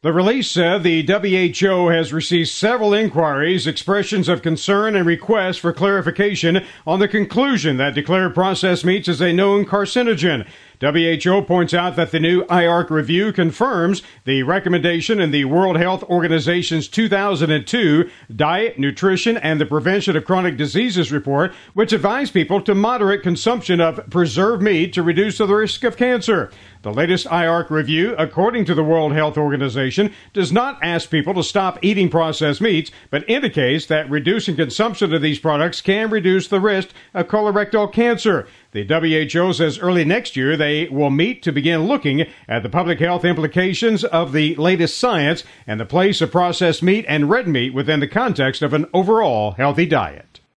The release said the WHO has received several inquiries, expressions of concern, and requests for clarification on the conclusion that declared processed meats is a known carcinogen. WHO points out that the new IARC review confirms the recommendation in the World Health Organization's 2002 Diet, Nutrition, and the Prevention of Chronic Diseases report, which advised people to moderate consumption of preserved meat to reduce the risk of cancer. The latest IARC review, according to the World Health Organization, does not ask people to stop eating processed meats, but indicates that reducing consumption of these products can reduce the risk of colorectal cancer. The WHO says early next year they will meet to begin looking at the public health implications of the latest science and the place of processed meat and red meat within the context of an overall healthy diet.